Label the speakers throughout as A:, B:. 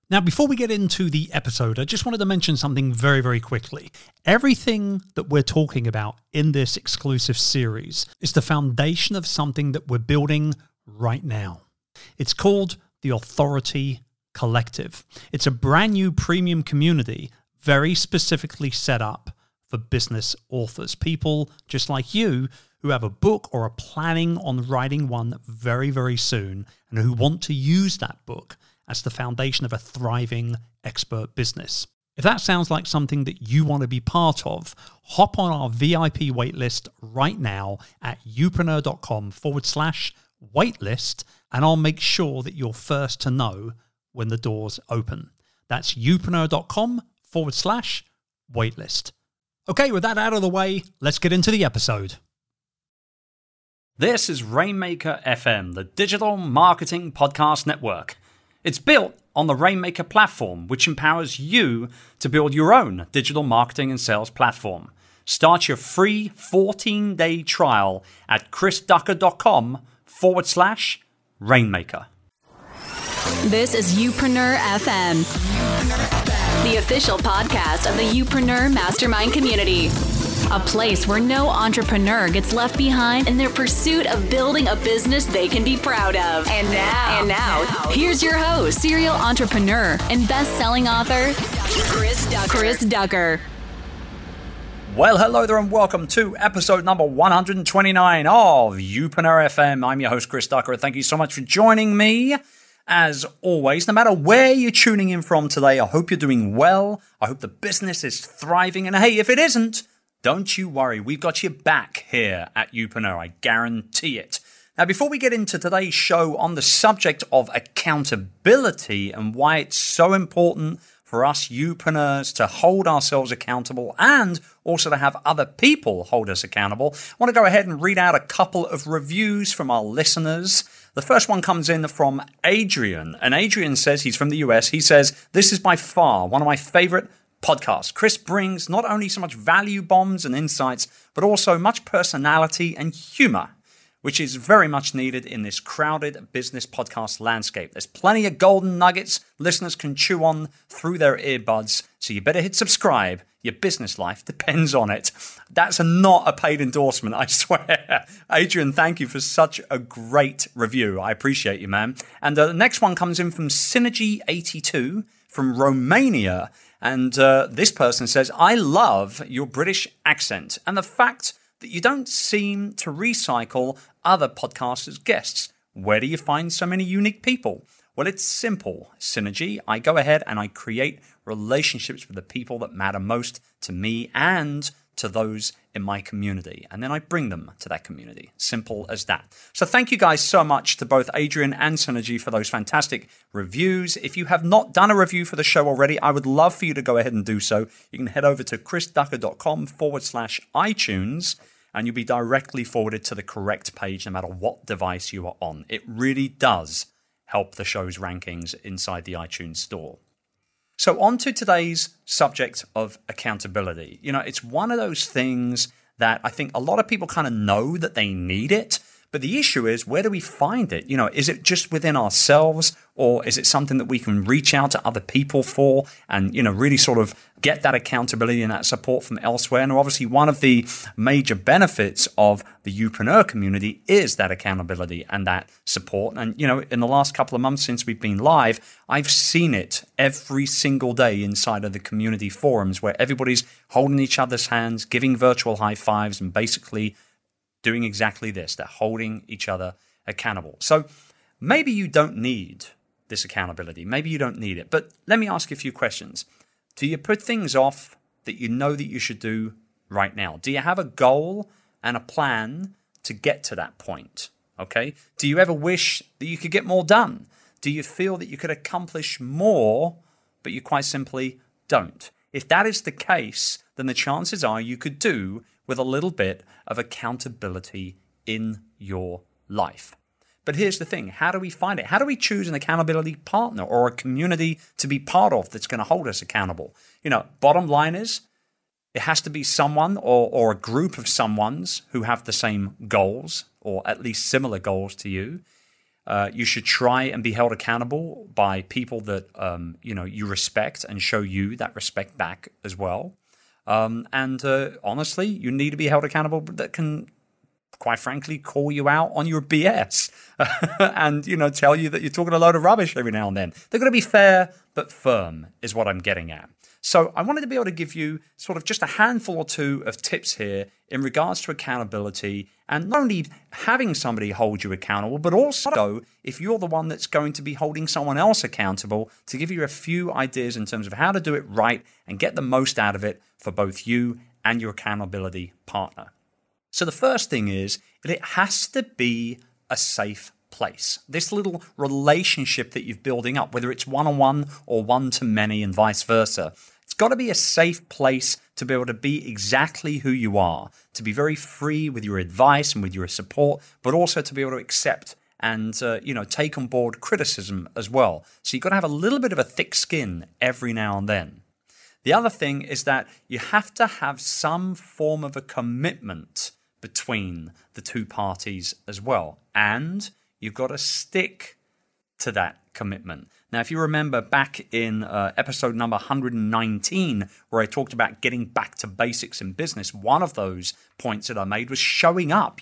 A: Now, before we get into the episode, I just wanted to mention something very, very quickly. Everything that we're talking about in this exclusive series is the foundation of something that we're building right now. It's called the Authority Collective. It's a brand new premium community, very specifically set up for business authors, people just like you who have a book or are planning on writing one very, very soon and who want to use that book as the foundation of a thriving expert business. If that sounds like something that you want to be part of, hop on our VIP waitlist right now at youpreneur.com/waitlist, and I'll make sure that you're first to know when the doors open. That's youpreneur.com/waitlist. Okay, with that out of the way, let's get into the episode. This is Rainmaker FM, the digital marketing podcast network. It's built on the Rainmaker platform, which empowers you to build your own digital marketing and sales platform. Start your free 14-day trial at chrisducker.com/Rainmaker.
B: This is Youpreneur FM, the official podcast of the Youpreneur Mastermind community. A place where no entrepreneur gets left behind in their pursuit of building a business they can be proud of. And now, here's your host, serial entrepreneur and best-selling author, Chris Ducker.
A: Well, hello there and welcome to episode number 129 of Youpreneur FM. I'm your host, Chris Ducker. Thank you so much for joining me. As always, no matter where you're tuning in from today, I hope you're doing well. I hope the business is thriving. And hey, if it isn't, don't you worry, we've got your back here at Youpreneur, I guarantee it. Now, before we get into today's show on the subject of accountability and why it's so important for us Youpreneurs to hold ourselves accountable and also to have other people hold us accountable, I want to go ahead and read out a couple of reviews from our listeners. The first one comes in from Adrian, and Adrian says, he's from the US, he says, "This is by far one of my favorite podcast. Chris brings not only so much value bombs and insights, but also much personality and humor, which is very much needed in this crowded business podcast landscape. There's plenty of golden nuggets listeners can chew on through their earbuds, so you better hit subscribe. Your business life depends on it." That's not a paid endorsement, I swear. Adrian, thank you for such a great review. I appreciate you, man. And the next one comes in from Synergy82 from Romania. And this person says, "I love your British accent and the fact that you don't seem to recycle other podcasters' guests. Where do you find so many unique people?" Well, it's simple, Synergy. I go ahead and I create relationships with the people that matter most to me and to those in my community. And then I bring them to that community. Simple as that. So thank you guys so much to both Adrian and Synergy for those fantastic reviews. If you have not done a review for the show already, I would love for you to go ahead and do so. You can head over to chrisducker.com/iTunes and you'll be directly forwarded to the correct page no matter what device you are on. It really does help the show's rankings inside the iTunes store. So on to today's subject of accountability. You know, it's one of those things that I think a lot of people kind of know that they need it, but the issue is, where do we find it? You know, is it just within ourselves, or is it something that we can reach out to other people for and, you know, really sort of get that accountability and that support from elsewhere? And obviously one of the major benefits of the Youpreneur community is that accountability and that support. And, you know, in the last couple of months since we've been live, I've seen it every single day inside of the community forums where everybody's holding each other's hands, giving virtual high fives, and basically doing exactly this. They're holding each other accountable. So maybe you don't need this accountability. Maybe you don't need it. But let me ask you a few questions. Do you put things off that you know that you should do right now? Do you have a goal and a plan to get to that point? Okay. Do you ever wish that you could get more done? Do you feel that you could accomplish more, but you quite simply don't? If that is the case, then the chances are you could do with a little bit of accountability in your life. But here's the thing. How do we find it? How do we choose an accountability partner or a community to be part of that's going to hold us accountable? You know, bottom line is, it has to be someone or a group of someones who have the same goals or at least similar goals to you. You should try and be held accountable by people that you respect and show you that respect back as well. Honestly, you need to be held accountable that can, quite frankly, call you out on your BS and tell you that you're talking a load of rubbish every now and then. They're going to be fair but firm, is what I'm getting at. So I wanted to be able to give you sort of just a handful or two of tips here in regards to accountability, and not only having somebody hold you accountable, but also if you're the one that's going to be holding someone else accountable, to give you a few ideas in terms of how to do it right and get the most out of it for both you and your accountability partner. So the first thing is that it has to be a safe place. This little relationship that you're building up, whether it's one-on-one or one-to-many and vice versa, it's got to be a safe place to be able to be exactly who you are, to be very free with your advice and with your support, but also to be able to accept and take on board criticism as well. So you've got to have a little bit of a thick skin every now and then. The other thing is that you have to have some form of a commitment between the two parties as well. And you've got to stick to that commitment. Now, if you remember back in episode number 119, where I talked about getting back to basics in business, one of those points that I made was showing up,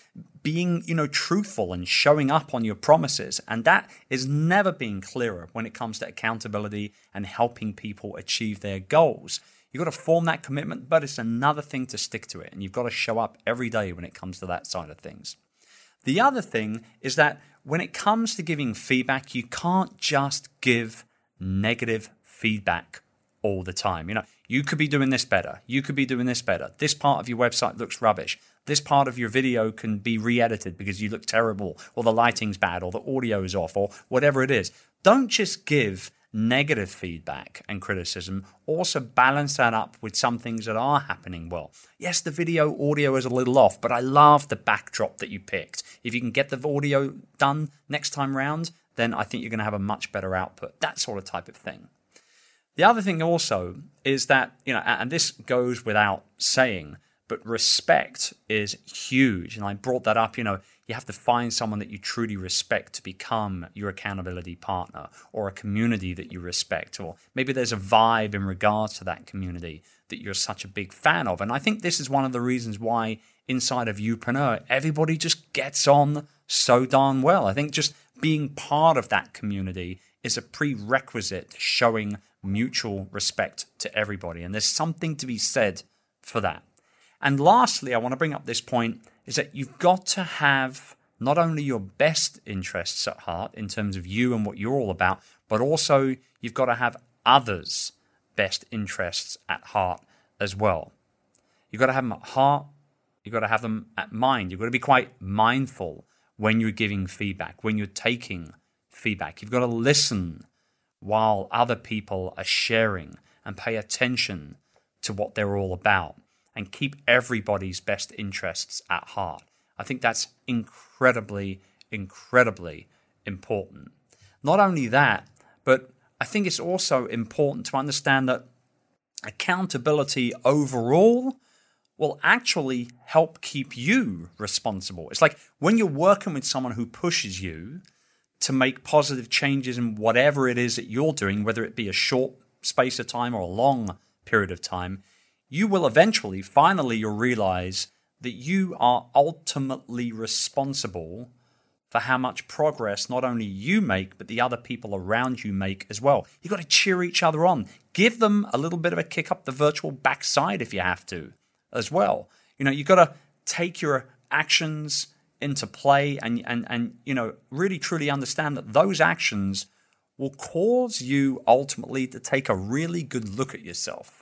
A: being, truthful and showing up on your promises. And that is never been clearer when it comes to accountability and helping people achieve their goals. You've got to form that commitment, but it's another thing to stick to it. And you've got to show up every day when it comes to that side of things. The other thing is that when it comes to giving feedback, you can't just give negative feedback all the time. You could be doing this better. You could be doing this better. This part of your website looks rubbish. This part of your video can be re-edited because you look terrible, or the lighting's bad, or the audio is off, or whatever it is. Don't just give negative feedback and criticism. Also balance that up with some things that are happening well. Yes, the video audio is a little off, but I love the backdrop that you picked. If you can get the audio done next time round, then I think you're going to have a much better output. That sort of type of thing. The other thing also is that, and this goes without saying, but respect is huge. And I brought that up, you have to find someone that you truly respect to become your accountability partner, or a community that you respect, or maybe there's a vibe in regards to that community that you're such a big fan of. And I think this is one of the reasons why inside of Youpreneur, everybody just gets on so darn well. I think just being part of that community is a prerequisite to showing mutual respect to everybody. And there's something to be said for that. And lastly, I want to bring up this point, is that you've got to have not only your best interests at heart in terms of you and what you're all about, but also you've got to have others' best interests at heart as well. You've got to have them at heart. You've got to have them at mind. You've got to be quite mindful when you're giving feedback, when you're taking feedback. You've got to listen while other people are sharing and pay attention to what they're all about, and keep everybody's best interests at heart. I think that's incredibly, incredibly important. Not only that, but I think it's also important to understand that accountability overall will actually help keep you responsible. It's like when you're working with someone who pushes you to make positive changes in whatever it is that you're doing, whether it be a short space of time or a long period of time, you will eventually, finally, you'll realize that you are ultimately responsible for how much progress not only you make, but the other people around you make as well. You've got to cheer each other on. Give them a little bit of a kick up the virtual backside if you have to as well. You've got to take your actions into play and really truly understand that those actions will cause you ultimately to take a really good look at yourself.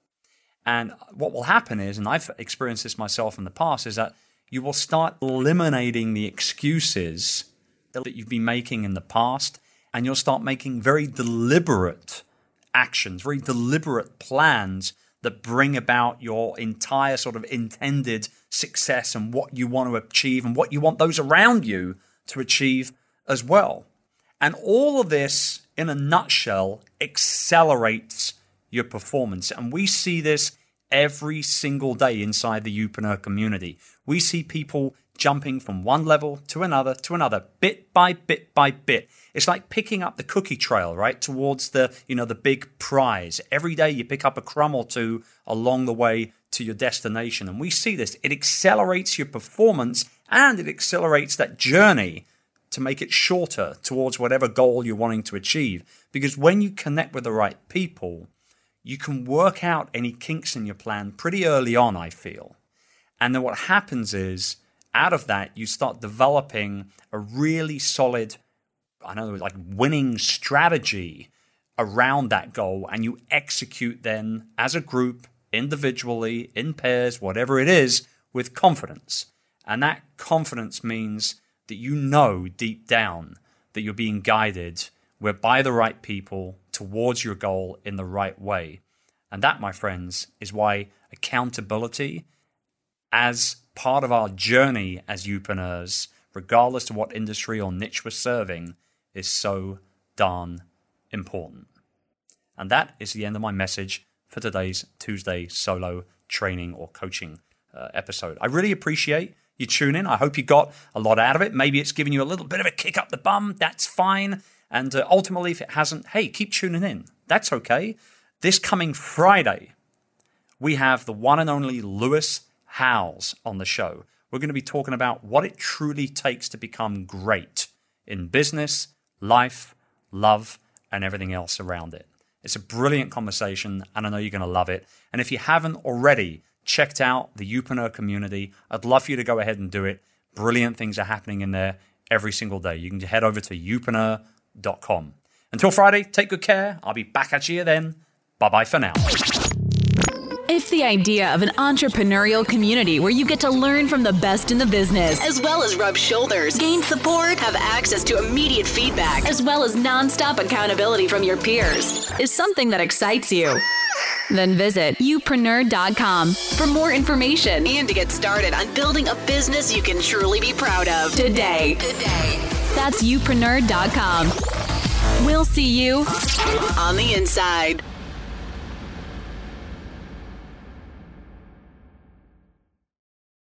A: And what will happen is, and I've experienced this myself in the past, is that you will start eliminating the excuses that you've been making in the past, and you'll start making very deliberate actions, very deliberate plans that bring about your entire sort of intended success and what you want to achieve and what you want those around you to achieve as well. And all of this, in a nutshell, accelerates your performance. And we see this every single day inside the Youpreneur community. We see people jumping from one level to another, bit by bit by bit. It's like picking up the cookie trail, right, towards the big prize. Every day you pick up a crumb or two along the way to your destination. And we see this. It accelerates your performance and it accelerates that journey to make it shorter towards whatever goal you're wanting to achieve. Because when you connect with the right people, you can work out any kinks in your plan pretty early on, I feel. And then what happens is, out of that, you start developing a really solid, winning strategy around that goal, and you execute then as a group, individually, in pairs, whatever it is, with confidence. And that confidence means that you know deep down that you're being guided by the right people towards your goal in the right way. And that, my friends, is why accountability as part of our journey as youpreneurs, regardless of what industry or niche we're serving, is so darn important. And that is the end of my message for today's Tuesday solo training or coaching episode. I really appreciate you tune in. I hope you got a lot out of it. Maybe it's giving you a little bit of a kick up the bum. That's fine. And ultimately, if it hasn't, hey, keep tuning in. That's okay. This coming Friday, we have the one and only Lewis Howes on the show. We're going to be talking about what it truly takes to become great in business, life, love, and everything else around it. It's a brilliant conversation, and I know you're going to love it. And if you haven't already checked out the Youpreneur community, I'd love for you to go ahead and do it. Brilliant things are happening in there every single day. You can head over to youpreneur.com. Until Friday, take good care. I'll be back at you then. Bye-bye for now.
B: If the idea of an entrepreneurial community where you get to learn from the best in the business, as well as rub shoulders, gain support, have access to immediate feedback, as well as nonstop accountability from your peers, is something that excites you, then visit youpreneur.com for more information and to get started on building a business you can truly be proud of today. That's youpreneur.com. We'll see you on the inside.